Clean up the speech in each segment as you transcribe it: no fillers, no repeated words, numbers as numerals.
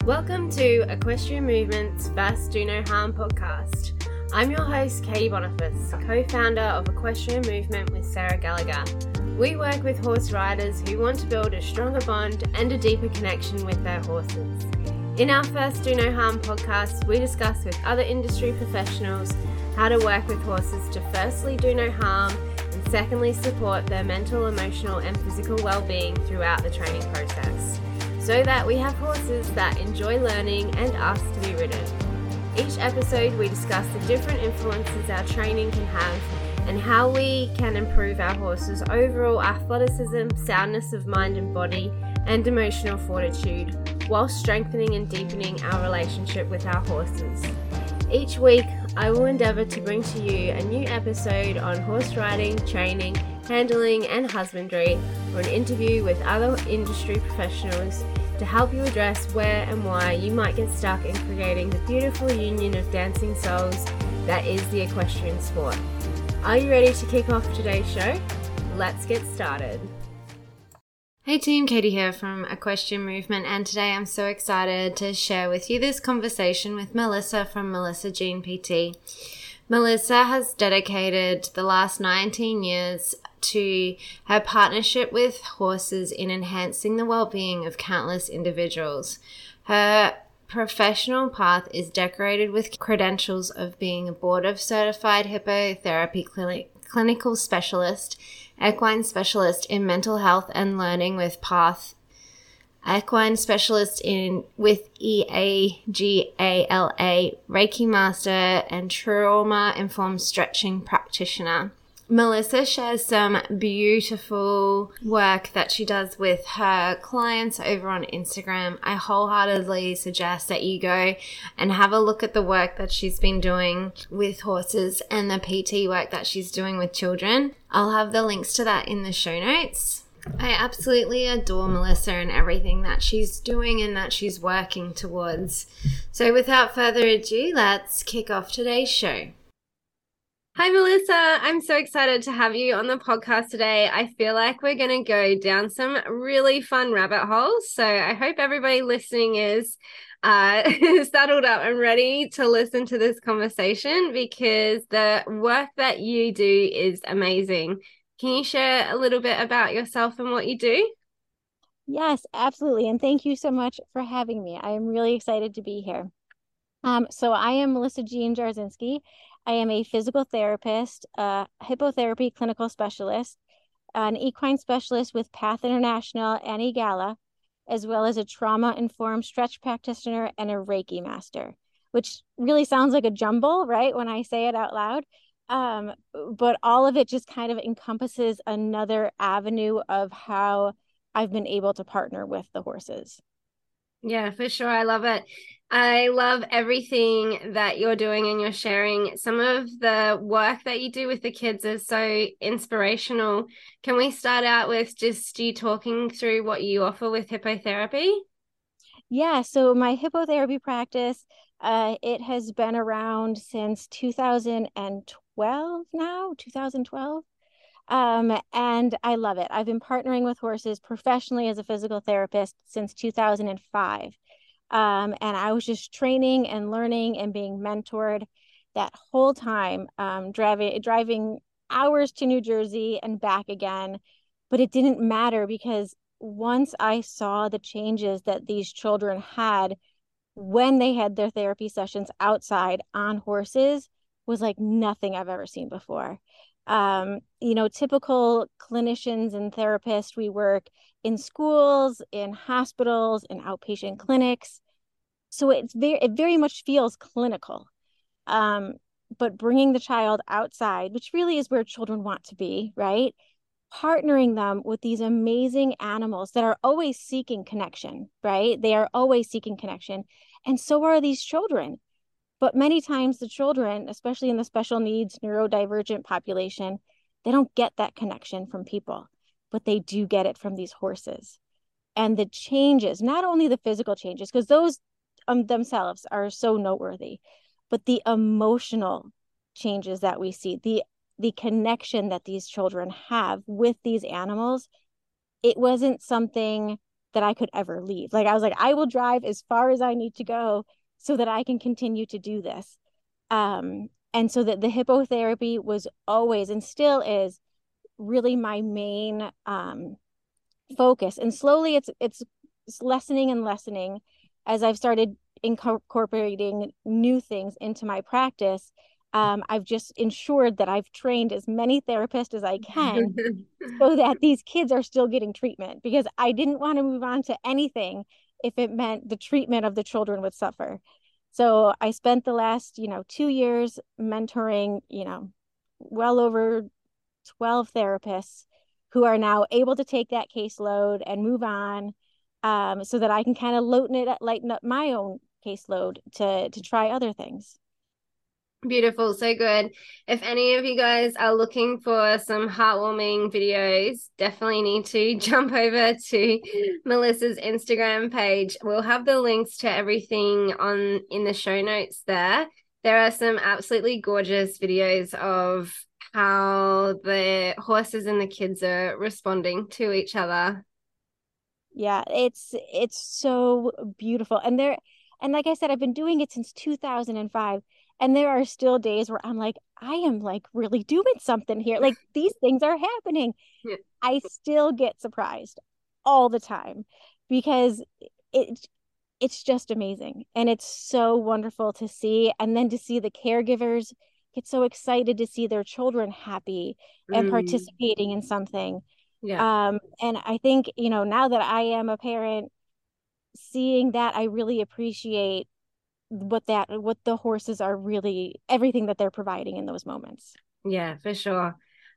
Welcome to Equestrian Movement's Fast Do No Harm podcast. I'm your host, Katie Boniface, co-founder of Equestrian Movement with Sarah Gallagher. We work with horse riders who want to build a stronger bond and a deeper connection with their horses. In our First Do No Harm podcast, we discuss with other industry professionals how to work with horses to firstly do no harm and secondly support their mental, emotional and physical well-being throughout the training process, so that we have horses that enjoy learning and us to be ridden. Each episode we discuss the different influences our training can have and how we can improve our horses' overall athleticism, soundness of mind and body, and emotional fortitude, while strengthening and deepening our relationship with our horses. Each week, I will endeavour to bring to you a new episode on horse riding, training, handling, and husbandry, or an interview with other industry professionals to help you address where and why you might get stuck in creating the beautiful union of dancing souls that is the equestrian sport. Are you ready to kick off today's show? Let's get started. Hey team, Katie here from Equestrian Movement, and today I'm so excited to share with you this conversation with Melissa from Melissa Jean PT. Melissa has dedicated the last 19 years to her partnership with horses in enhancing the well-being of countless individuals. Her professional path is decorated with credentials of being a board of certified hippotherapy clinical specialist, equine specialist in mental health and learning with PATH, equine specialist with EAGALA, Reiki master, and trauma-informed stretching practitioner. Melissa shares some beautiful work that she does with her clients over on Instagram. I wholeheartedly suggest that you go and have a look at the work that she's been doing with horses and the PT work that she's doing with children. I'll have the links to that in the show notes. I absolutely adore Melissa and everything that she's doing and that she's working towards. So without further ado, let's kick off today's show. Hi, Melissa. I'm so excited to have you on the podcast today. I feel like we're going to go down some really fun rabbit holes. So I hope everybody listening is saddled up and ready to listen to this conversation, because the work that you do is amazing. Can you share a little bit about yourself and what you do? Yes, absolutely. And thank you so much for having me. I am really excited to be here. So I am Melissa Jean Jarzinski. I am a physical therapist, a hippotherapy clinical specialist, an equine specialist with PATH International and EGALA, as well as a trauma-informed stretch practitioner and a Reiki master, which really sounds like a jumble, right, when I say it out loud. But all of it just kind of encompasses another avenue of how I've been able to partner with the horses. Yeah, for sure. I love it. I love everything that you're doing and you're sharing. Some of the work that you do with the kids is so inspirational. Can we start out with just you talking through what you offer with hippotherapy? Yeah, so my hippotherapy practice, it has been around since 2012 now, 2012. And I love it. I've been partnering with horses professionally as a physical therapist since 2005. And I was just training and learning and being mentored that whole time, driving hours to New Jersey and back again. But it didn't matter, because once I saw the changes that these children had when they had their therapy sessions outside on horses, was like nothing I've ever seen before. Typical clinicians and therapists, we work in schools, in hospitals, in outpatient clinics. So it very much feels clinical. But bringing the child outside, which really is where children want to be, right? Partnering them with these amazing animals that are always seeking connection, right? They are always seeking connection. And so are these children. But many times the children, especially in the special needs neurodivergent population, they don't get that connection from people, but they do get it from these horses. And the changes, not only the physical changes, because those themselves are so noteworthy, but the emotional changes that we see, the connection that these children have with these animals, it wasn't something that I could ever leave. Like I was like, I will drive as far as I need to go so that I can continue to do this. And so that the hippotherapy was always and still is really my main focus. And slowly it's lessening and lessening as I've started incorporating new things into my practice. I've just ensured that I've trained as many therapists as I can so that these kids are still getting treatment, because I didn't want to move on to anything if it meant the treatment of the children would suffer. So I spent the last, 2 years mentoring, well over 12 therapists who are now able to take that caseload and move on, so that I can kind of lighten up my own caseload to try other things. Beautiful, so good. If any of you guys are looking for some heartwarming videos, definitely need to jump over to Melissa's Instagram page. We'll have the links to everything in the show notes there. There are some absolutely gorgeous videos of how the horses and the kids are responding to each other. Yeah, it's so beautiful. And like I said, I've been doing it since 2005. And there are still days where I'm like, I am like really doing something here. Like these things are happening. Yeah. I still get surprised all the time because it it's just amazing. And it's so wonderful to see. And then to see the caregivers get so excited to see their children happy and participating in something. Yeah. And I think, now that I am a parent, seeing that, I really appreciate what the horses are really, everything that they're providing in those moments. Yeah, for sure.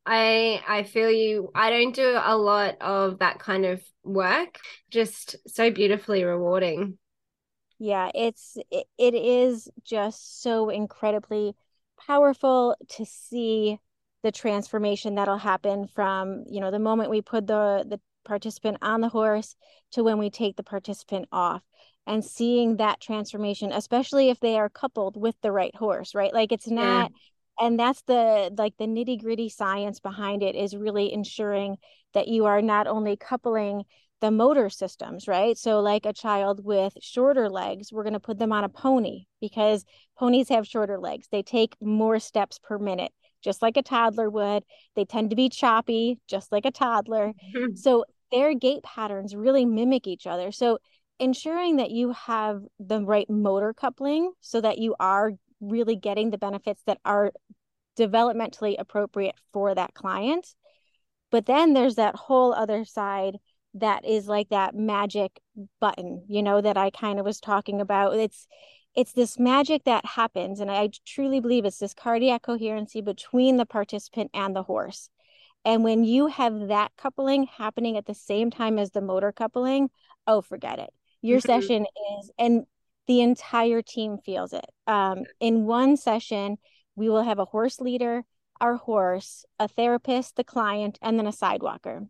I feel you. I don't do a lot of that kind of work. Just so beautifully rewarding. Yeah, it is just so incredibly powerful to see the transformation that'll happen from, the moment we put the participant on the horse to when we take the participant off, and seeing that transformation, especially if they are coupled with the right horse, right? Like it's Yeah. not, and that's the nitty-gritty science behind it, is really ensuring that you are not only coupling the motor systems, right? So like a child with shorter legs, we're going to put them on a pony because ponies have shorter legs. They take more steps per minute, just like a toddler would. They tend to be choppy, just like a toddler. So their gait patterns really mimic each other. So ensuring that you have the right motor coupling so that you are really getting the benefits that are developmentally appropriate for that client. But then there's that whole other side that is like that magic button, that I kind of was talking about. It's this magic that happens, and I truly believe it's this cardiac coherency between the participant and the horse. And when you have that coupling happening at the same time as the motor coupling, oh, forget it. Your session is, and the entire team feels it. In one session, we will have a horse leader, our horse, a therapist, the client, and then a sidewalker.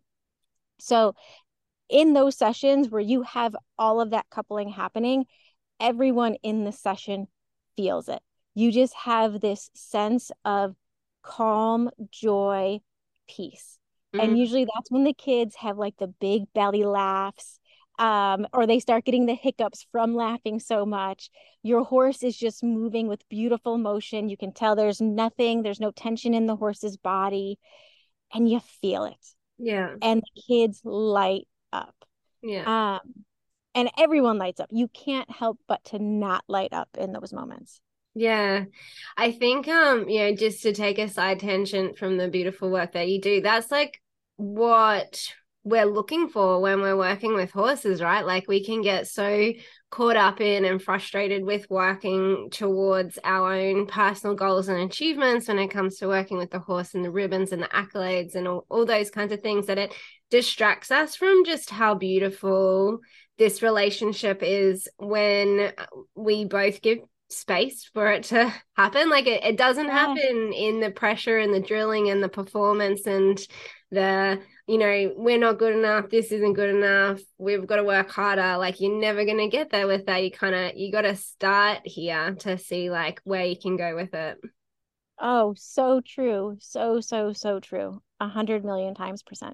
So in those sessions where you have all of that coupling happening, everyone in the session feels it. You just have this sense of calm, joy, peace. And usually that's when the kids have like the big belly laughs, or they start getting the hiccups from laughing so much. Your horse is just moving with beautiful motion. You can tell there's no tension in the horse's body, and you feel it. Yeah. And the kids light up. Yeah. And everyone lights up. You can't help but to not light up in those moments. Yeah. I think just to take a side tangent from the beautiful work that you do, that's like what we're looking for when we're working with horses, right? Like we can get so caught up in and frustrated with working towards our own personal goals and achievements when it comes to working with the horse and the ribbons and the accolades and all those kinds of things, that it distracts us from just how beautiful this relationship is when we both give space for it to happen. Like it doesn't happen in the pressure and the drilling and the performance and the we're not good enough, this isn't good enough, we've got to work harder. Like you're never going to get there with that. You got to start here to see like where you can go with it. Oh, so true. So true. 100 million times %.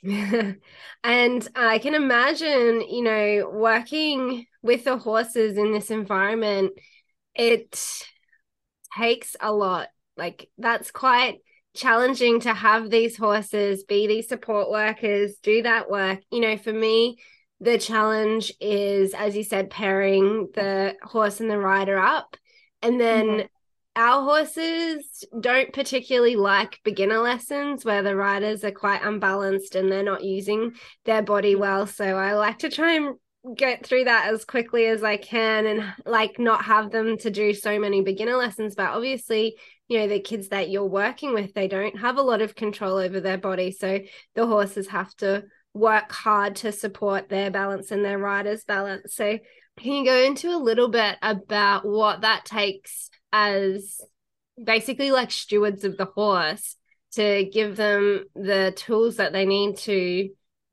And I can imagine, working with the horses in this environment, it takes a lot. Like, that's quite challenging to have these horses be these support workers, do that work. For me, the challenge is, as you said, pairing the horse and the rider up. And then Mhm. our horses don't particularly like beginner lessons where the riders are quite unbalanced and they're not using their body Yeah. well. So I like to try and get through that as quickly as I can and like not have them to do so many beginner lessons. But obviously, the kids that you're working with, they don't have a lot of control over their body. So the horses have to work hard to support their balance and their rider's balance. So can you go into a little bit about what that takes as basically like stewards of the horse to give them the tools that they need to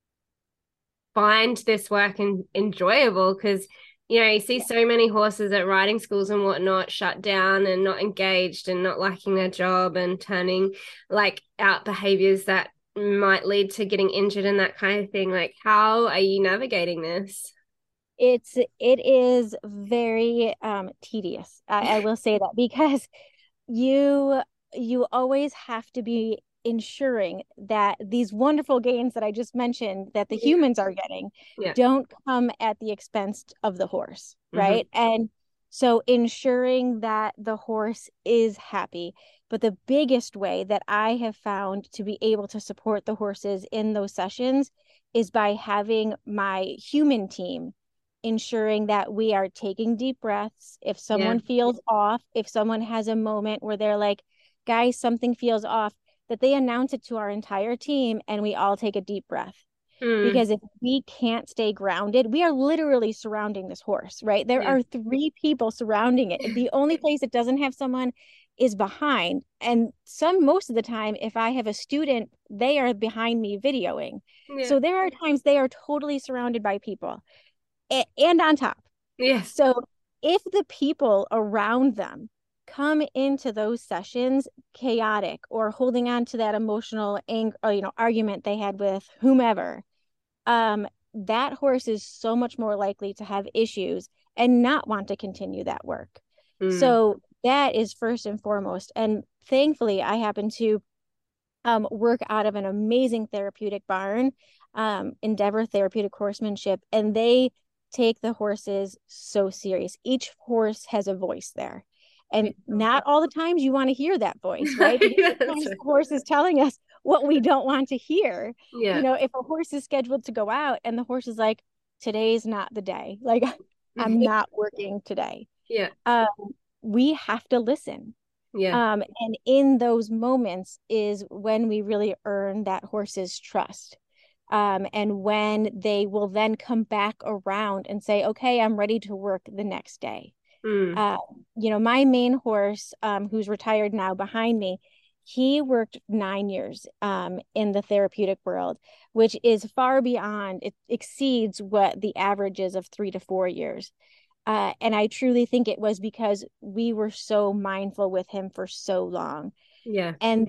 find this work enjoyable? Because you see so many horses at riding schools and whatnot shut down and not engaged and not liking their job and turning like out behaviors that might lead to getting injured and that kind of thing. Like, how are you navigating this? It is very tedious. I will say that because you you always have to be ensuring that these wonderful gains that I just mentioned that the humans are getting Yeah. don't come at the expense of the horse, Mm-hmm. right? And so ensuring that the horse is happy. But the biggest way that I have found to be able to support the horses in those sessions is by having my human team ensuring that we are taking deep breaths. If Yeah. someone feels off, if someone has a moment where they're like, guys, something feels off, that they announce it to our entire team and we all take a deep breath. Mm. Because if we can't stay grounded, we are literally surrounding this horse, right? There Yeah. are three people surrounding it. The only place it doesn't have someone is behind. And most of the time, if I have a student, they are behind me videoing. Yeah. So there are times they are totally surrounded by people and on top. Yes. So if the people around them come into those sessions chaotic or holding on to that emotional anger, argument they had with whomever, that horse is so much more likely to have issues and not want to continue that work. Mm. So that is first and foremost. And thankfully, I happen to work out of an amazing therapeutic barn, Endeavor Therapeutic Horsemanship, and they take the horses so serious. Each horse has a voice there. And not all the times you want to hear that voice, right? Because That's sometimes right. the horse is telling us what we don't want to hear. Yeah. If a horse is scheduled to go out and the horse is like, today's not the day, like, I'm not working today. Yeah. Um, we have to listen. Yeah. And in those moments is when we really earn that horse's trust. And when they will then come back around and say, okay, I'm ready to work the next day. Mm. Uh, my main horse, who's retired now behind me, he worked 9 years in the therapeutic world, which is far beyond, it exceeds what the average is of 3 to 4 years. And I truly think it was because we were so mindful with him for so long. Yeah. And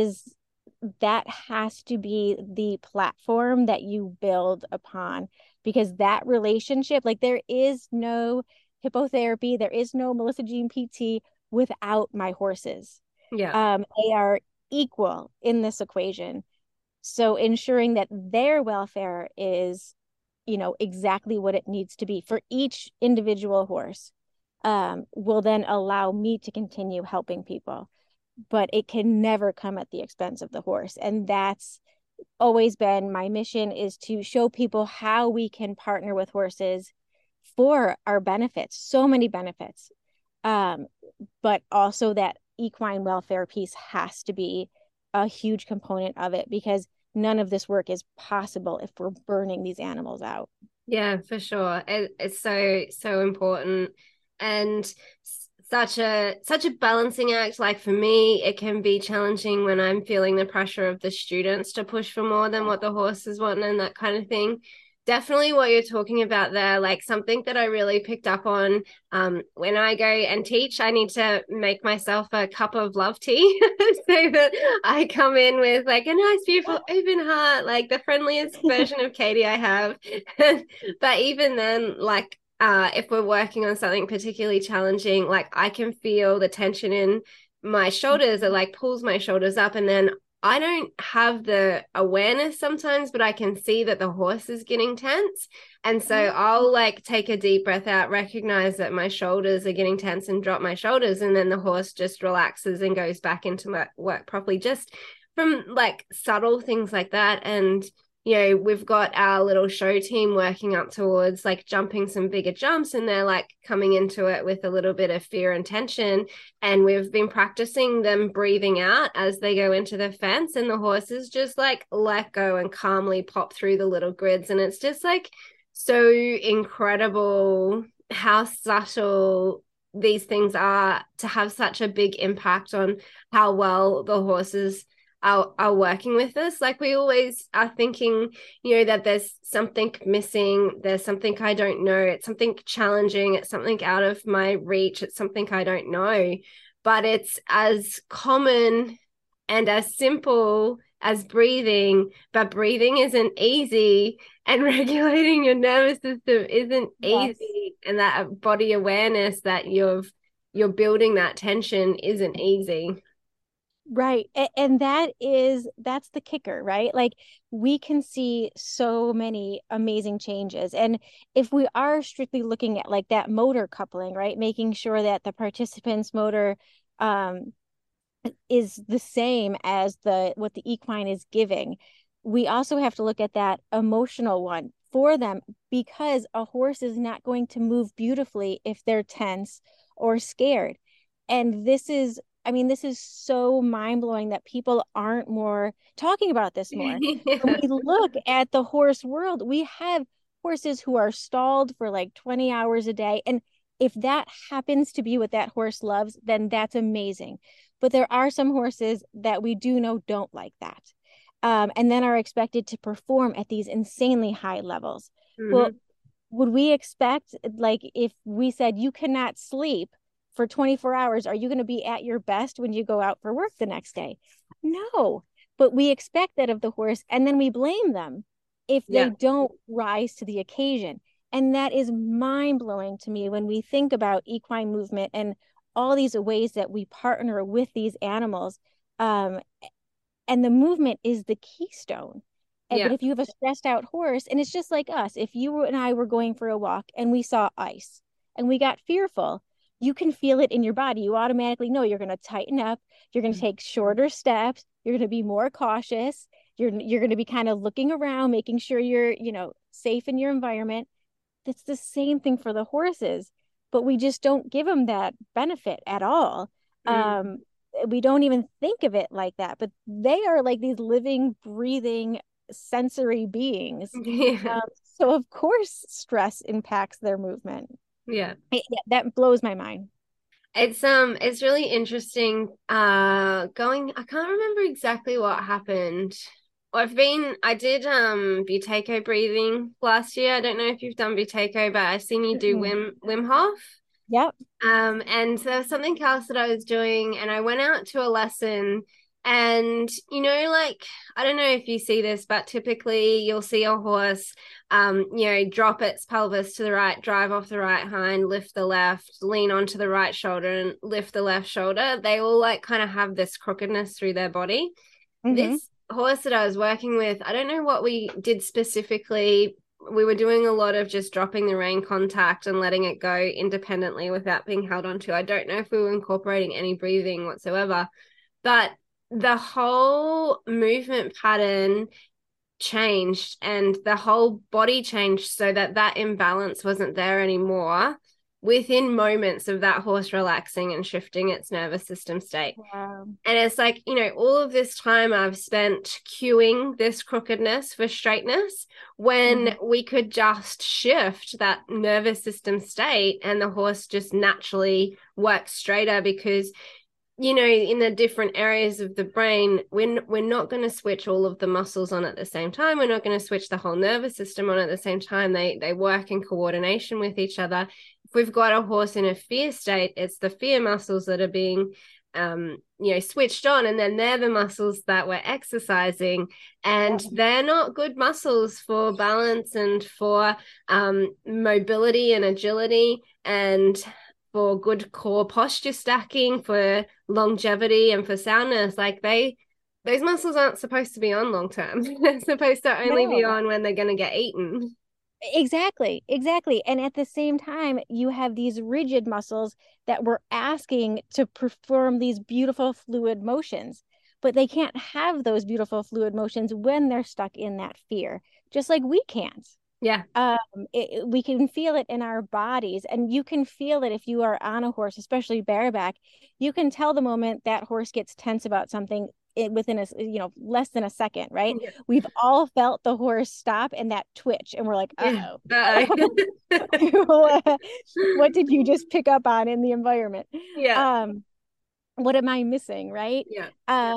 that has to be the platform that you build upon, because that relationship, like, there is no hippotherapy, there is no Melissa Jean PT without my horses. Yeah. They are equal in this equation. So ensuring that their welfare is, exactly what it needs to be for each individual horse, will then allow me to continue helping people. But it can never come at the expense of the horse. And that's always been my mission, is to show people how we can partner with horses for our benefits, so many benefits. But also that equine welfare piece has to be a huge component of it, because none of this work is possible if we're burning these animals out. Yeah, for sure. It's so important, and such a balancing act. Like for me, it can be challenging when I'm feeling the pressure of the students to push for more than what the horses want and that kind of thing. Definitely what you're talking about there, like something that I really picked up on when I go and teach, I need to make myself a cup of love tea so that I come in with like a nice, beautiful, open heart, like the friendliest version of Katie I have. But even then, like if we're working on something particularly challenging, like I can feel the tension in my shoulders. It like pulls my shoulders up, and then I don't have the awareness sometimes, but I can see that the horse is getting tense. And so I'll like take a deep breath out, recognize that my shoulders are getting tense and drop my shoulders. And then the horse just relaxes and goes back into my work properly, just from like subtle things like that. And we've got our little show team working up towards like jumping some bigger jumps, and they're like coming into it with a little bit of fear and tension. And we've been practicing them breathing out as they go into the fence, and the horses just like let go and calmly pop through the little grids. And it's just like so incredible how subtle these things are to have such a big impact on how well the horses are working with us. Like we always are thinking, that there's something missing, there's something I don't know, it's something challenging, it's something out of my reach, it's something I don't know. But it's as common and as simple as breathing, but breathing isn't easy, and regulating your nervous system isn't easy, and that body awareness that you're building, that tension, isn't easy. Right. And that's the kicker, right? Like we can see so many amazing changes. And if we are strictly looking at like that motor coupling, right, making sure that the participant's motor is the same as what the equine is giving, we also have to look at that emotional one for them, because a horse is not going to move beautifully if they're tense or scared. And this is so mind-blowing that people aren't more talking about this more. When we look at the horse world, we have horses who are stalled for like 20 hours a day. And if that happens to be what that horse loves, then that's amazing. But there are some horses that we do know don't like that. And then are expected to perform at these insanely high levels. Mm-hmm. Well, would we expect, like, if we said you cannot sleep for 24 hours, are you going to be at your best when you go out for work the next day? No, but we expect that of the horse, and then we blame them if they don't rise to the occasion. And that is mind-blowing to me when we think about equine movement and all these ways that we partner with these animals. And the movement is the keystone. But if you have a stressed out horse, and it's just like us, if you and I were going for a walk and we saw ice and we got fearful, you can feel it in your body. You automatically know you're going to tighten up. You're going to take shorter steps. You're going to be more cautious. You're going to be kind of looking around, making sure you're, safe in your environment. That's the same thing for the horses, but we just don't give them that benefit at all. We don't even think of it like that, but they are like these living, breathing, sensory beings. So of course stress impacts their movement. That blows my mind. It's really interesting. I can't remember exactly what happened. I did Buteyko breathing last year. I don't know if you've done Buteyko, but I've seen you do Wim Hof. Yep. And there was something else that I was doing, and I went out to a lesson, and like, I don't know if you see this, but typically you'll see a horse drop its pelvis to the right, drive off the right hind, lift the left, lean onto the right shoulder and lift the left shoulder. They all like kind of have this crookedness through their body. This horse that I was working with, I don't know what we did specifically. We were doing a lot of just dropping the rein contact and letting it go independently without being held onto. I don't know if we were incorporating any breathing whatsoever, but the whole movement pattern changed and the whole body changed so that imbalance wasn't there anymore within moments of that horse relaxing and shifting its nervous system state. Wow. And it's like, all of this time I've spent cueing this crookedness for straightness when we could just shift that nervous system state and the horse just naturally works straighter, because you know, in the different areas of the brain, we're not going to switch all of the muscles on at the same time. We're not going to switch the whole nervous system on at the same time. They work in coordination with each other. If we've got a horse in a fear state, it's the fear muscles that are being you know, switched on, and then they're the muscles that we're exercising, and they're not good muscles for balance and for mobility and agility, and for good core posture stacking, for longevity and for soundness. Like those muscles aren't supposed to be on long term. They're supposed to only be No. on when they're going to get eaten. Exactly, exactly. And at the same time, you have these rigid muscles that we're asking to perform these beautiful fluid motions, but they can't have those beautiful fluid motions when they're stuck in that fear, just like we can't. Yeah. We can feel it in our bodies, and you can feel it if you are on a horse, especially bareback. You can tell the moment that horse gets tense about something within less than a second, right? Yeah. We've all felt the horse stop and that twitch, and we're like, Yeah. what, what did you just pick up on in the environment? Yeah. What am I missing, right? Yeah.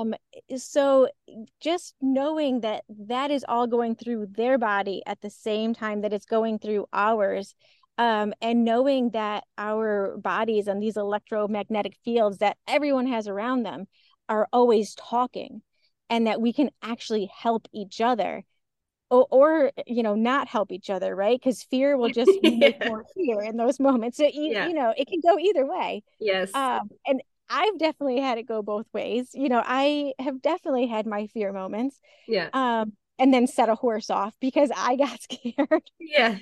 So just knowing that that is all going through their body at the same time that it's going through ours, and knowing that our bodies and these electromagnetic fields that everyone has around them are always talking, and that we can actually help each other, or not help each other, right? Because fear will just make Yeah. more fear in those moments. So Yeah. it can go either way. Yes. And I've definitely had it go both ways. I have definitely had my fear moments, Yeah. and then set a horse off because I got scared, Yeah.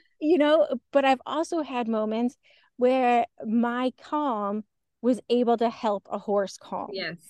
but I've also had moments where my calm was able to help a horse calm. Yes.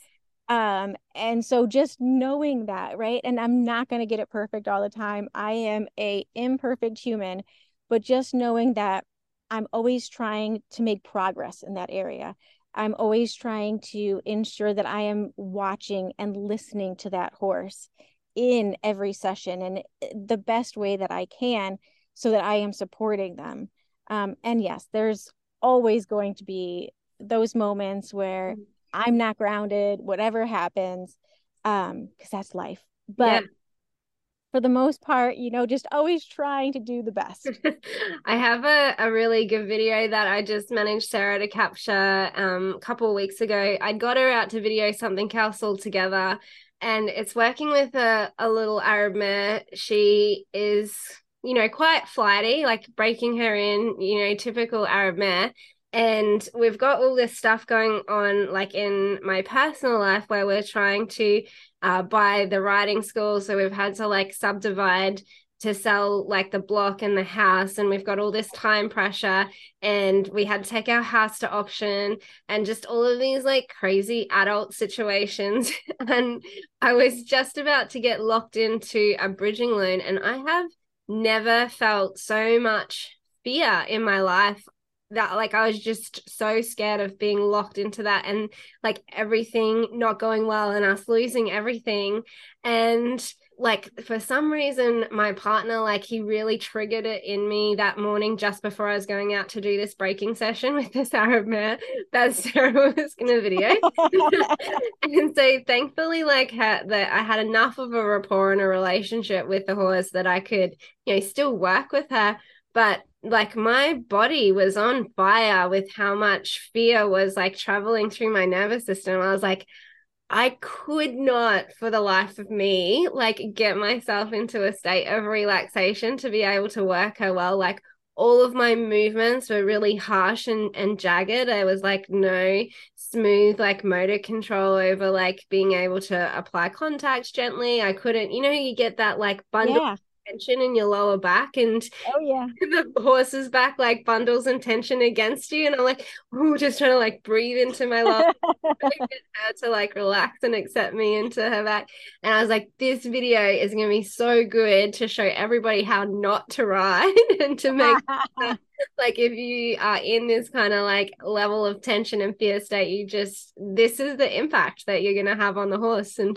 And so just knowing that, right? And I'm not going to get it perfect all the time. I am a imperfect human, but just knowing that I'm always trying to make progress in that area. I'm always trying to ensure that I am watching and listening to that horse in every session and the best way that I can, so that I am supporting them. And yes, there's always going to be those moments where I'm not grounded, whatever happens, because that's life. Yeah. But for the most part, just always trying to do the best. I have a really good video that I just managed Sarah to capture a couple of weeks ago. I got her out to video something else altogether, and it's working with a little Arab mare. She is, quite flighty, like breaking her in, typical Arab mare. And we've got all this stuff going on, like in my personal life, where we're trying to buy the riding school. So we've had to like subdivide to sell like the block and the house, and we've got all this time pressure, and we had to take our house to auction, and just all of these like crazy adult situations. And I was just about to get locked into a bridging loan, and I have never felt so much fear in my life, that like I was just so scared of being locked into that, and like everything not going well and us losing everything. And like for some reason my partner, like he really triggered it in me that morning just before I was going out to do this breaking session with this Arab mare that Sarah was gonna video. And so thankfully, like that I had enough of a rapport and a relationship with the horse that I could, still work with her. But like my body was on fire with how much fear was like traveling through my nervous system. I was like, I could not for the life of me like get myself into a state of relaxation to be able to work her well. Like all of my movements were really harsh and jagged. There was like no smooth like motor control over like being able to apply contacts gently. I couldn't, you get that like bundle Yeah. tension in your lower back, and Oh yeah. the horse's back like bundles and tension against you, and I'm like, oh, just trying to like breathe into my lungs, get her to like relax and accept me into her back. And I was like, this video is going to be so good to show everybody how not to ride and to make like if you are in this kind of like level of tension and fear state, this is the impact that you're going to have on the horse. And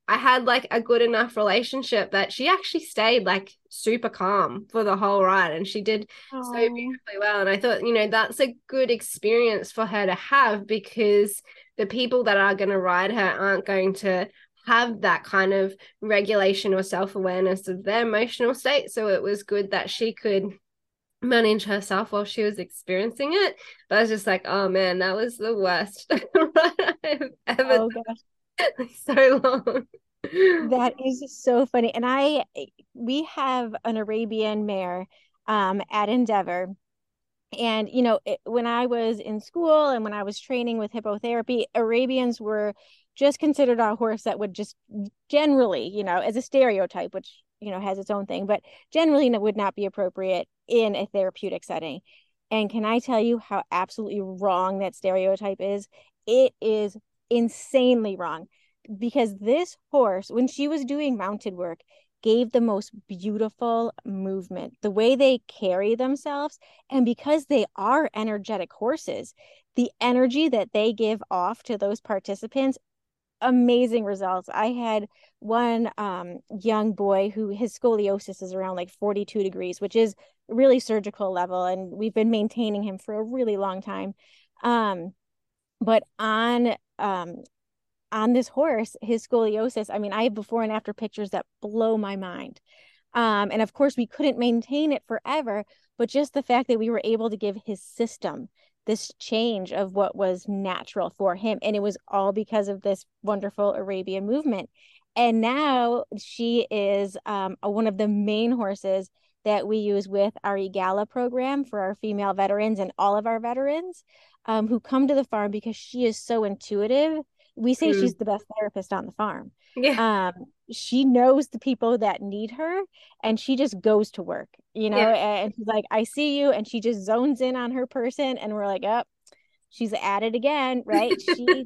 I had like a good enough relationship that she actually stayed like super calm for the whole ride, and she did so Oh, beautifully well. And I thought, that's a good experience for her to have, because the people that are going to ride her aren't going to have that kind of regulation or self-awareness of their emotional state. So it was good that she could manage herself while she was experiencing it. But I was just like, oh man, that was the worst ride I've ever oh gosh. done. So long. That is so funny. And we have an Arabian mare at Endeavor. And, when I was in school and when I was training with hippotherapy, Arabians were just considered a horse that would just generally, as a stereotype, which, has its own thing, but generally would not be appropriate in a therapeutic setting. And can I tell you how absolutely wrong that stereotype is? It is insanely wrong, because this horse, when she was doing mounted work, gave the most beautiful movement, the way they carry themselves. And because they are energetic horses, the energy that they give off to those participants, amazing results. I had one young boy who his scoliosis is around like 42 degrees, which is really surgical level. And we've been maintaining him for a really long time. But on this horse, his scoliosis, I mean, I have before and after pictures that blow my mind. And of course, we couldn't maintain it forever, but just the fact that we were able to give his system this change of what was natural for him. And it was all because of this wonderful Arabian movement. And now she is one of the main horses that we use with our EGALA program for our female veterans and all of our veterans who come to the farm, because she is so intuitive. We say she's the best therapist on the farm. Yeah. She knows the people that need her, and she just goes to work, Yeah. and she's like, I see you. And she just zones in on her person. And we're like, oh, she's at it again. Right.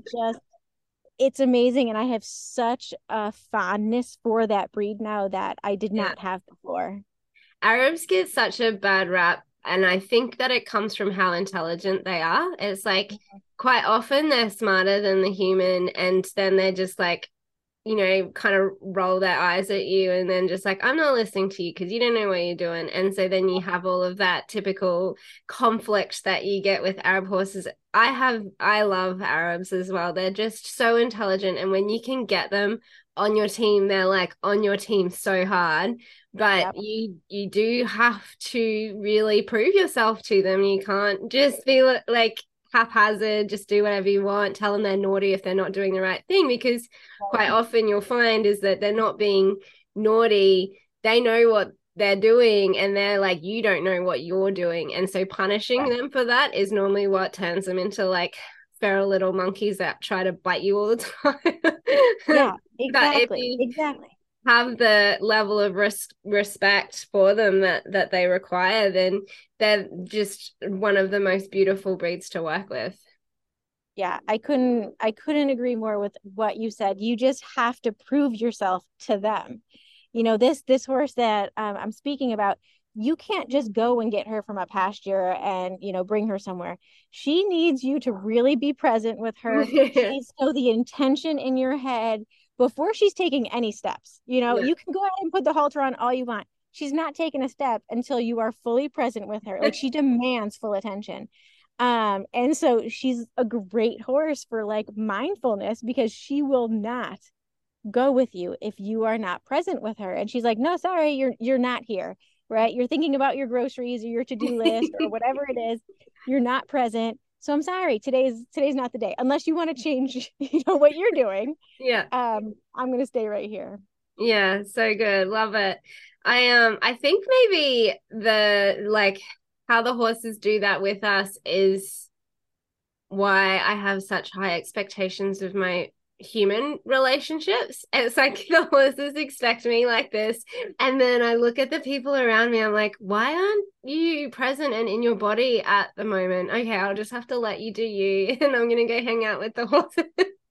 It's amazing. And I have such a fondness for that breed now that I did Yeah. not have before. Arabs get such a bad rap, and I think that it comes from how intelligent they are. It's like quite often they're smarter than the human, and then they're just like, kind of roll their eyes at you, and then just like, I'm not listening to you because you don't know what you're doing. And so then you have all of that typical conflict that you get with Arab horses. I love Arabs as well. They're just so intelligent, and when you can get them on your team, they're like on your team so hard. But Yep. you do have to really prove yourself to them. You can't just be like haphazard, just do whatever you want, tell them they're naughty if they're not doing the right thing, because quite often you'll find is that they're not being naughty. They know what they're doing, and they're like, you don't know what you're doing. And so punishing Right. them for that is normally what turns them into like feral little monkeys that try to bite you all the time. Yeah, But if exactly. you Exactly. have the level of respect for them that they require, then they're just one of the most beautiful breeds to work with. Yeah, I couldn't agree more with what you said. You just have to prove yourself to them. This horse that I'm speaking about, you can't just go and get her from a pasture and bring her somewhere. She needs you to really be present with her. She Yeah. needs to know the intention in your head before she's taking any steps. You can go ahead and put the halter on all you want. She's not taking a step until you are fully present with her. Like, she demands full attention. And so she's a great horse for like mindfulness, because she will not go with you if you are not present with her. And she's like, no, sorry, you're not here, right? You're thinking about your groceries or your to-do list or whatever it is. You're not present. So I'm sorry, today's not the day. Unless you want to change, what you're doing. Yeah. I'm gonna stay right here. Yeah, so good. Love it. I think maybe the like how the horses do that with us is why I have such high expectations of my human relationships. It's like the horses expect me like this. And then I look at the people around me, I'm like, why aren't you present and in your body at the moment? Okay, I'll just have to let you do you. And I'm gonna go hang out with the horses.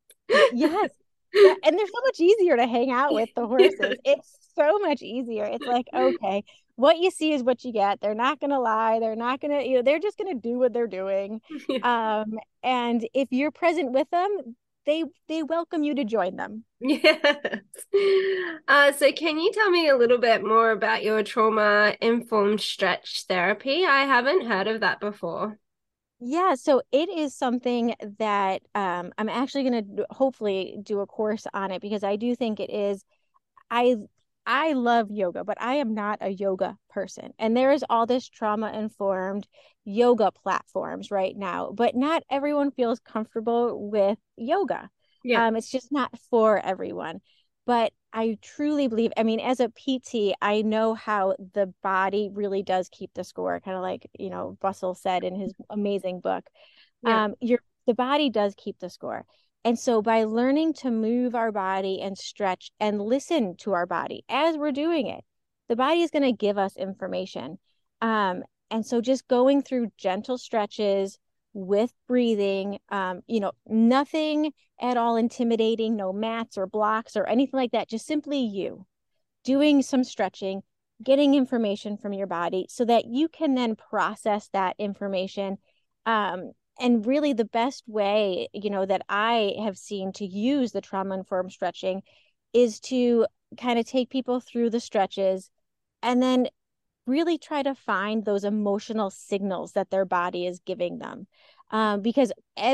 Yes. Yeah, and they're so much easier to hang out with, the horses. It's so much easier. It's like, okay, what you see is what you get. They're not gonna lie. They're not gonna, they're just gonna do what they're doing. Yeah. And if you're present with them, they welcome you to join them. Yes. So can you tell me a little bit more about your trauma-informed stretch therapy? I haven't heard of that before. Yeah, so it is something that I'm actually going to hopefully do a course on it, because I do think it is. I I love yoga, but I am not a yoga person. And there is all this trauma-informed yoga platforms right now, but not everyone feels comfortable with yoga. Yeah. It's just not for everyone. But I truly believe, I mean, as a PT, I know how the body really does keep the score, kind of like, Russell said in his amazing book. Yeah. The body does keep the score. And so by learning to move our body and stretch and listen to our body as we're doing it, the body is going to give us information. And so just going through gentle stretches with breathing, nothing at all intimidating, no mats or blocks or anything like that, just simply you doing some stretching, getting information from your body so that you can then process that information. And really the best way, that I have seen to use the trauma-informed stretching is to kind of take people through the stretches and then really try to find those emotional signals that their body is giving them. Because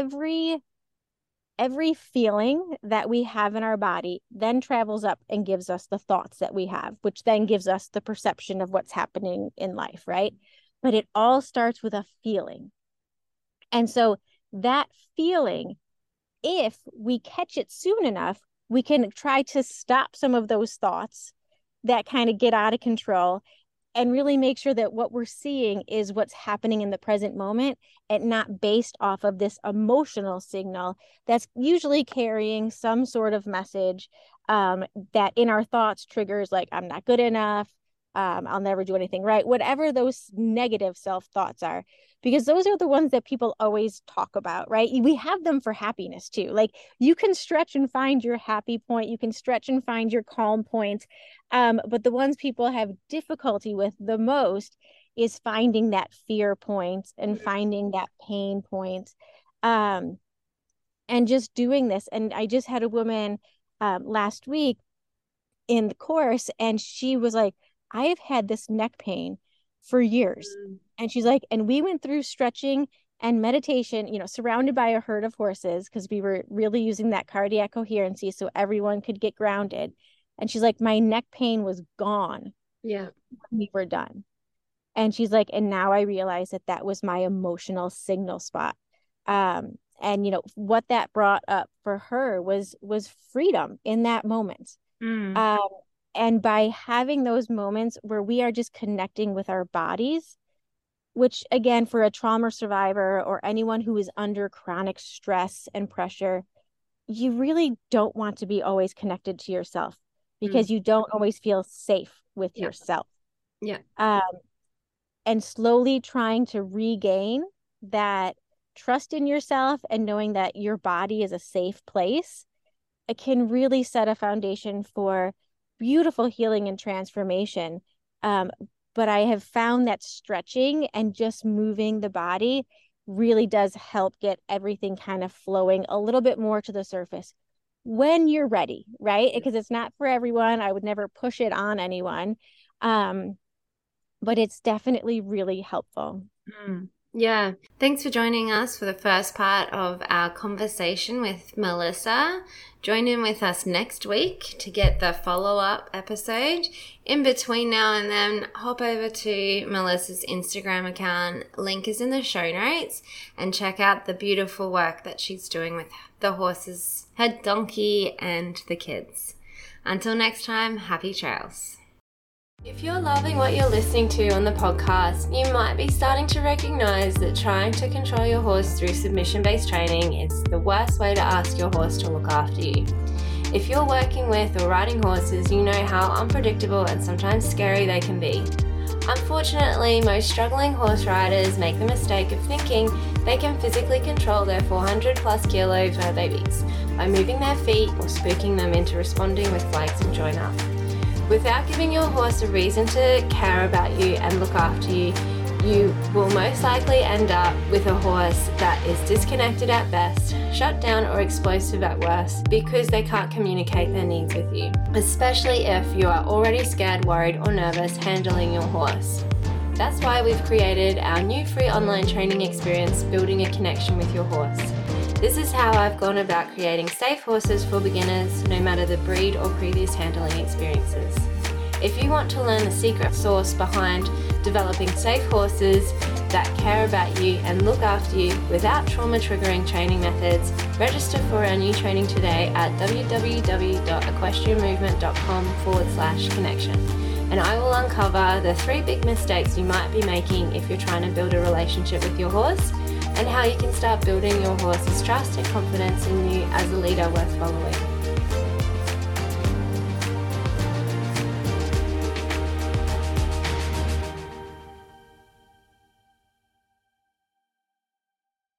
every feeling that we have in our body then travels up and gives us the thoughts that we have, which then gives us the perception of what's happening in life, right? But it all starts with a feeling. And so that feeling, if we catch it soon enough, we can try to stop some of those thoughts that kind of get out of control and really make sure that what we're seeing is what's happening in the present moment and not based off of this emotional signal that's usually carrying some sort of message that in our thoughts triggers like, I'm not good enough, I'll never do anything right, whatever those negative self-thoughts are, because those are the ones that people always talk about, right? We have them for happiness too. Like you can stretch and find your happy point, you can stretch and find your calm point. But the ones people have difficulty with the most is finding that fear point and finding that pain point. And just doing this. And I just had a woman last week in the course, and she was like, I have had this neck pain for years. And she's like, and we went through stretching and meditation, surrounded by a herd of horses, because we were really using that cardiac coherency so everyone could get grounded. And she's like, my neck pain was gone. Yeah. When we were done. And she's like, and now I realize that was my emotional signal spot. And what that brought up for her was freedom in that moment. And by having those moments where we are just connecting with our bodies, which again, for a trauma survivor or anyone who is under chronic stress and pressure, you really don't want to be always connected to yourself because you don't always feel safe with yourself. Yeah. And slowly trying to regain that trust in yourself and knowing that your body is a safe place, it can really set a foundation for beautiful healing and transformation. But I have found that stretching and just moving the body really does help get everything kind of flowing a little bit more to the surface when you're ready, right? Because it's not for everyone. I would never push it on anyone. But it's definitely really helpful. Yeah. Thanks for joining us for the first part of our conversation with Melissa. Join in with us next week to get the follow-up episode. In between now and then, hop over to Melissa's Instagram account. Link is in the show notes, and check out the beautiful work that she's doing with the horses, her donkey, and the kids. Until next time, happy trails. If you're loving what you're listening to on the podcast, you might be starting to recognize that trying to control your horse through submission-based training is the worst way to ask your horse to look after you. If you're working with or riding horses, you know how unpredictable and sometimes scary they can be. Unfortunately, most struggling horse riders make the mistake of thinking they can physically control their 400 plus kilo fur babies by moving their feet or spooking them into responding with flags and join up. Without giving your horse a reason to care about you and look after you, You will most likely end up with a horse that is disconnected at best, shut down or explosive at worst because they can't communicate their needs with you, especially if you are already scared, worried or nervous handling your horse. That's why we've created our new free online training experience, Building a Connection with Your Horse. This is how I've gone about creating safe horses for beginners, no matter the breed or previous handling experiences. If you want to learn the secret sauce behind developing safe horses that care about you and look after you without trauma-triggering training methods, register for our new training today at www.equestrianmovement.com/connection. And I will uncover the 3 big mistakes you might be making if you're trying to build a relationship with your horse, and how you can start building your horse's trust and confidence in you as a leader worth following.